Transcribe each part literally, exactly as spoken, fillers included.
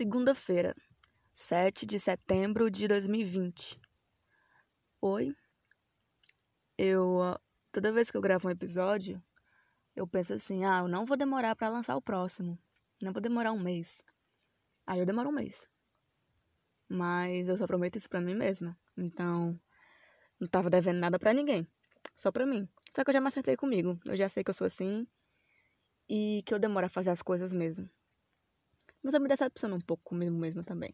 Segunda-feira, sete de setembro de dois mil e vinte. Oi, eu, ah, toda vez que eu gravo um episódio, eu penso assim, ah, eu não vou demorar pra lançar o próximo, não vou demorar um mês. Aí eu demoro um mês, mas eu só prometo isso pra mim mesma, então não tava devendo nada pra ninguém, só pra mim. Só que eu já me acertei comigo, eu já sei que eu sou assim e que eu demoro a fazer as coisas mesmo. Mas eu me decepciono um pouco comigo mesma também.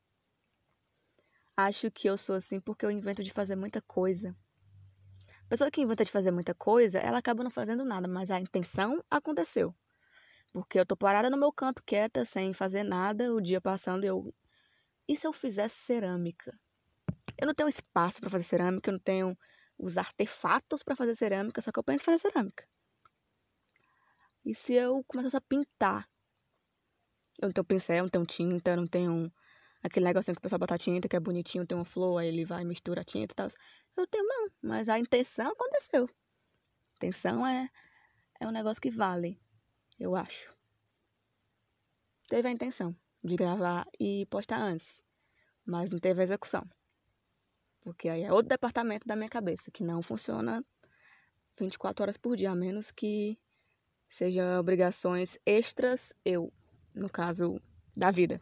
Acho que eu sou assim porque eu invento de fazer muita coisa. A pessoa que inventa de fazer muita coisa, ela acaba não fazendo nada, mas a intenção aconteceu. Porque eu tô parada no meu canto, quieta, sem fazer nada, o dia passando, eu... E se eu fizesse cerâmica? Eu não tenho espaço pra fazer cerâmica, eu não tenho os artefatos pra fazer cerâmica, só que eu penso em fazer cerâmica. E se eu começasse a pintar? Eu não tenho pincel, eu não tenho tinta, eu não tenho aquele negocinho que o pessoal bota tinta, que é bonitinho, tem uma flor, aí ele vai e mistura a tinta e tal. Eu tenho não, mas a intenção aconteceu. A intenção é, é um negócio que vale, eu acho. Teve a intenção de gravar e postar antes, mas não teve a execução. Porque aí é outro departamento da minha cabeça, que não funciona vinte e quatro horas por dia, a menos que seja obrigações extras, eu, no caso da vida.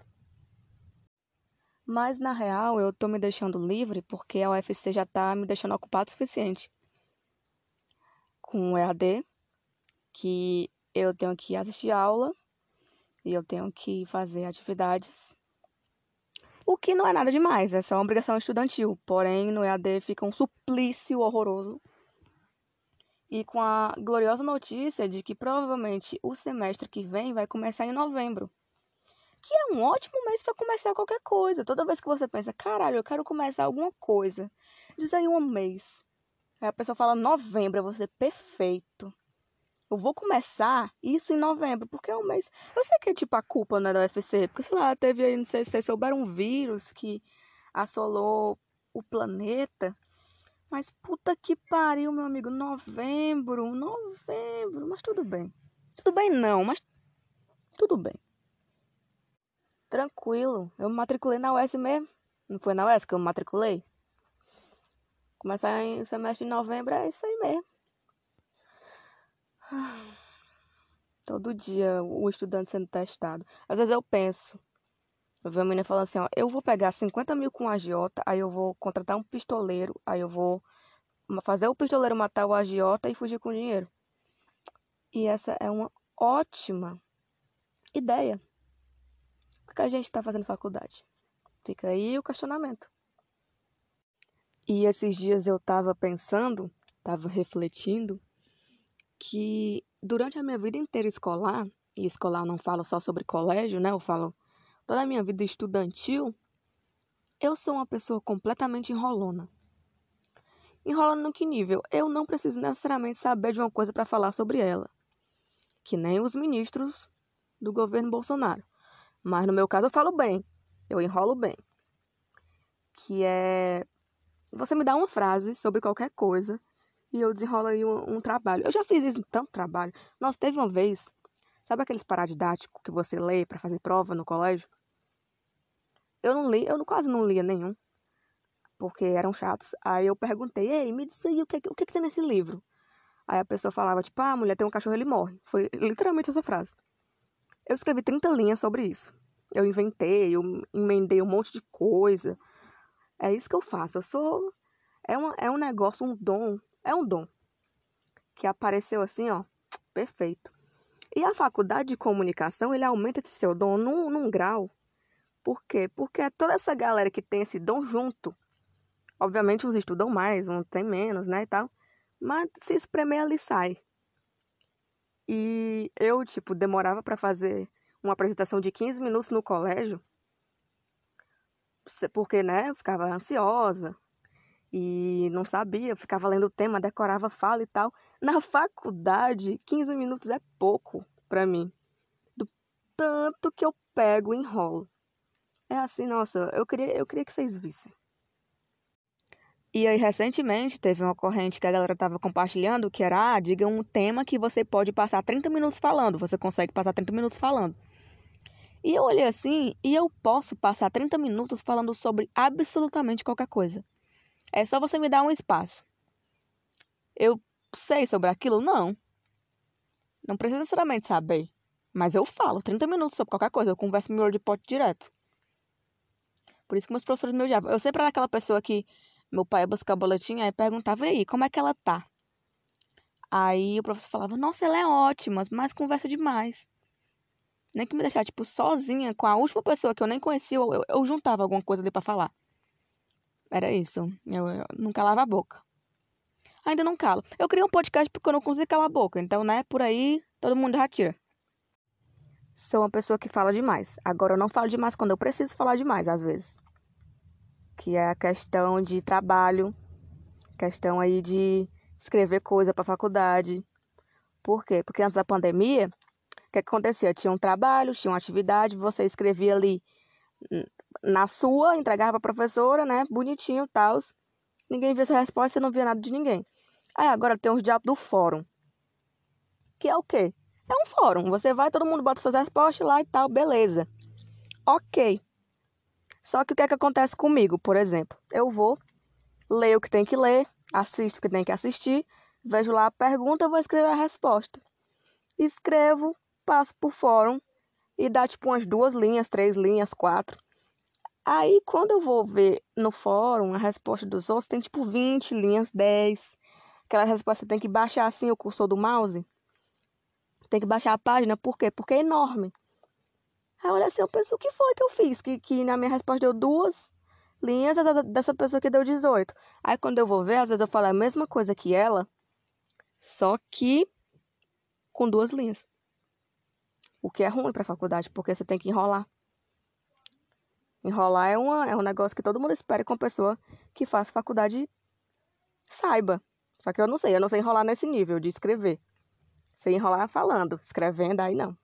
Mas, na real, eu tô me deixando livre porque a U F C já tá me deixando ocupado o suficiente. Com o E A D, que eu tenho que assistir aula e eu tenho que fazer atividades. O que não é nada demais, é só uma obrigação estudantil. Porém, no E A D fica um suplício horroroso. E com a gloriosa notícia de que provavelmente o semestre que vem vai começar em novembro. Que é um ótimo mês para começar qualquer coisa. Toda vez que você pensa, caralho, eu quero começar alguma coisa, diz aí um mês. Aí a pessoa fala novembro, eu vou ser perfeito. Eu vou começar isso em novembro, porque é um mês... Eu sei que é tipo a culpa, né, da U F C, porque, sei lá, teve aí, não sei se vocês souberam, um vírus que assolou o planeta. Mas puta que pariu, meu amigo, novembro, novembro, mas tudo bem. Tudo bem não, mas tudo bem. Tranquilo, eu me matriculei na U E S mesmo. Não foi na U E S que eu me matriculei? Começar em semestre de novembro é isso aí mesmo. Todo dia o estudante sendo testado. Às vezes eu penso, eu vejo a menina falando assim, ó, eu vou pegar cinquenta mil com o agiota, aí eu vou contratar um pistoleiro, aí eu vou fazer o pistoleiro matar o agiota e fugir com o dinheiro. E essa é uma ótima ideia. O que a gente está fazendo faculdade? Fica aí o questionamento. E esses dias eu estava pensando, estava refletindo, que durante a minha vida inteira escolar, e escolar eu não falo só sobre colégio, né? Eu falo toda a minha vida estudantil, eu sou uma pessoa completamente enrolona. Enrolando no que nível? Eu não preciso necessariamente saber de uma coisa para falar sobre ela. Que nem os ministros do governo Bolsonaro. Mas no meu caso eu falo bem. Eu enrolo bem. Que é... Você me dá uma frase sobre qualquer coisa e eu desenrolo aí um, um trabalho. Eu já fiz isso em tanto trabalho. Nossa, teve uma vez... Sabe aqueles paradidáticos que você lê para fazer prova no colégio? Eu não li, eu quase não lia nenhum. Porque eram chatos. Aí eu perguntei, ei, me diz aí o que, o que, que tem nesse livro? Aí a pessoa falava, tipo, ah, a mulher tem um cachorro, ele morre. Foi literalmente essa frase. Eu escrevi trinta linhas sobre isso. Eu inventei, eu emendei um monte de coisa. É isso que eu faço. Eu sou... É, uma, é um negócio, um dom. É um dom. Que apareceu assim, ó, perfeito. E a faculdade de comunicação, ele aumenta esse seu dom num, num grau. Por quê? Porque é toda essa galera que tem esse dom junto. Obviamente uns estudam mais, uns tem menos, né, e tal. Mas se espremer ali sai. E eu, tipo, demorava pra fazer uma apresentação de quinze minutos no colégio. Porque, né, eu ficava ansiosa. E não sabia, eu ficava lendo o tema, decorava fala e tal. Na faculdade, quinze minutos é pouco pra mim. Do tanto que eu pego e enrolo. É assim, nossa, eu queria, eu queria que vocês vissem. E aí, recentemente, teve uma corrente que a galera tava compartilhando, que era, ah, diga um tema que você pode passar trinta minutos falando. Você consegue passar trinta minutos falando. E eu olhei assim, e eu posso passar trinta minutos falando sobre absolutamente qualquer coisa. É só você me dar um espaço. Eu sei sobre aquilo? Não. Não precisa necessariamente saber. Mas eu falo trinta minutos sobre qualquer coisa. Eu converso meu olho de pote direto. Por isso que meus professores me odiavam. Eu sempre era aquela pessoa que meu pai ia buscar o boletim e perguntava, e aí, como é que ela tá? Aí o professor falava, nossa, ela é ótima, mas conversa demais. Nem que me deixar, tipo, sozinha com a última pessoa que eu nem conhecia, eu, eu, eu juntava alguma coisa ali pra falar. Era isso. Eu, eu não calava a boca. Ainda não calo. Eu criei um podcast porque eu não consigo calar a boca. Então, né, por aí, todo mundo já tira. Sou uma pessoa que fala demais. Agora, eu não falo demais quando eu preciso falar demais, às vezes. Que é a questão de trabalho. Questão aí de escrever coisa pra faculdade. Por quê? Porque antes da pandemia, o que acontecia? Tinha um trabalho, tinha uma atividade, você escrevia ali na sua, entregava pra professora, né? Bonitinho e tal. Ninguém via sua resposta, você não via nada de ninguém. Aí agora tem os diabos do fórum. Que é o quê? É um fórum. Você vai, todo mundo bota suas respostas lá e tal, beleza. Ok. Só que o que é que acontece comigo, por exemplo? Eu vou, leio o que tem que ler, assisto o que tem que assistir, vejo lá a pergunta, eu vou escrever a resposta. Escrevo, passo por fórum e dá tipo umas duas linhas, três linhas, quatro. Aí quando eu vou ver no fórum a resposta dos outros, tem tipo vinte linhas, dez. Aquela resposta você tem que baixar assim o cursor do mouse. Tem que baixar a página, por quê? Porque é enorme. Aí olha assim, eu penso, o que foi que eu fiz? Que, que na minha resposta deu duas linhas, essa dessa pessoa que deu dezoito. Aí quando eu vou ver, às vezes eu falo a mesma coisa que ela, só que com duas linhas. O que é ruim pra faculdade, porque você tem que enrolar. Enrolar é, uma, é um negócio que todo mundo espera que uma pessoa que faz faculdade saiba. Só que eu não sei, eu não sei enrolar nesse nível de escrever. Sei enrolar falando, escrevendo, aí não.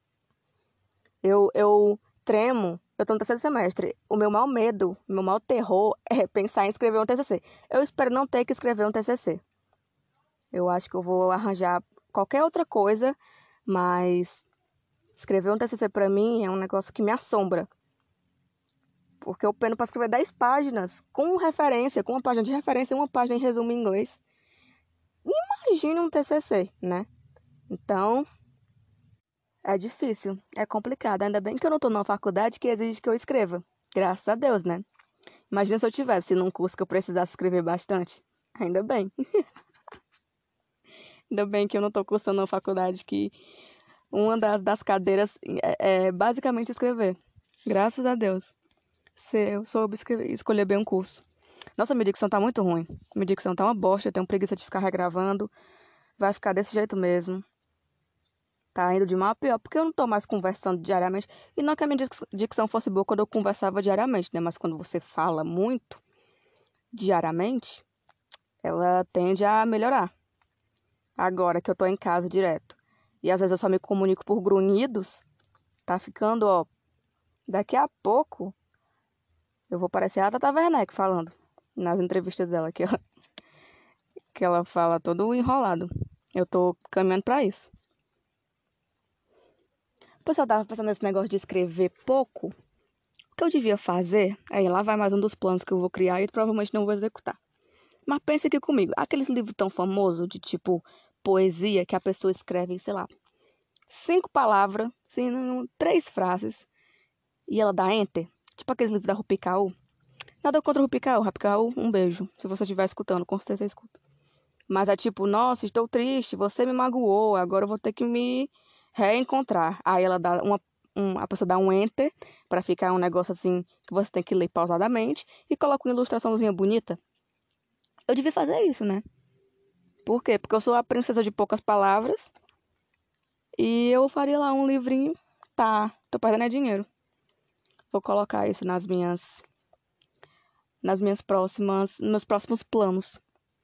Eu, eu tremo, eu tô no terceiro semestre. O meu maior medo, o meu maior terror é pensar em escrever um T C C. Eu espero não ter que escrever um T C C. Eu acho que eu vou arranjar qualquer outra coisa, mas escrever um T C C pra mim é um negócio que me assombra. Porque eu peno para escrever dez páginas com referência, com uma página de referência e uma página em resumo em inglês. Imagina um T C C, né? Então, é difícil, é complicado. Ainda bem que eu não tô numa faculdade que exige que eu escreva. Graças a Deus, né? Imagina se eu tivesse num curso que eu precisasse escrever bastante. Ainda bem. Ainda bem que eu não tô cursando uma faculdade que uma das, das cadeiras é, é basicamente escrever. Graças a Deus. Se eu soube escrever, escolher bem um curso. Nossa, minha dicção tá muito ruim. Minha dicção tá uma bosta, eu tenho preguiça de ficar regravando. Vai ficar desse jeito mesmo. Tá indo de mal a pior, porque eu não tô mais conversando diariamente. E não que a minha dicção fosse boa quando eu conversava diariamente, né? Mas quando você fala muito diariamente, ela tende a melhorar. Agora que eu tô em casa direto. E às vezes eu só me comunico por grunhidos. Tá ficando, ó. Daqui a pouco eu vou parecer a Tata Werneck falando. Nas entrevistas dela, que ela, que ela fala todo enrolado. Eu tô caminhando pra isso. O pessoal tava pensando nesse negócio de escrever pouco. O que eu devia fazer? Aí lá vai mais um dos planos que eu vou criar e provavelmente não vou executar. Mas pense aqui comigo. Aqueles livros tão famosos de tipo poesia que a pessoa escreve, sei lá, cinco palavras, assim, três frases e ela dá enter. Tipo aqueles livros da Rupi Kaur. Nada contra o Rupi Kaur. Rupi Kaur, um beijo. Se você estiver escutando, com certeza você escuta. Mas é tipo, nossa, estou triste, você me magoou, agora eu vou ter que me reencontrar. Aí ela dá uma, um, a pessoa dá um enter pra ficar um negócio assim que você tem que ler pausadamente e coloca uma ilustraçãozinha bonita. Eu devia fazer isso, né? Por quê? Porque eu sou a princesa de poucas palavras e eu faria lá um livrinho. Tá, tô perdendo é dinheiro. Vou colocar isso nas minhas nas minhas próximas, nos meus próximos planos.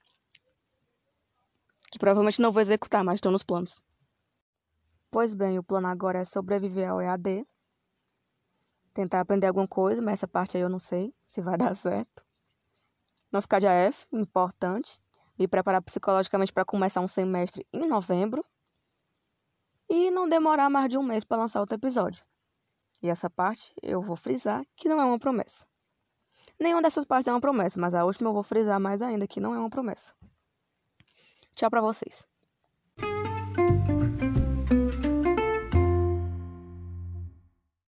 Que provavelmente não vou executar, mas estão nos planos. Pois bem, o plano agora é sobreviver ao E A D. Tentar aprender alguma coisa, mas essa parte aí eu não sei se vai dar certo. Não ficar de A F, importante. Me preparar psicologicamente para começar um semestre em novembro. E não demorar mais de um mês para lançar outro episódio. E essa parte eu vou frisar que não é uma promessa. Nenhuma dessas partes é uma promessa, mas a última eu vou frisar mais ainda que não é uma promessa. Tchau pra vocês.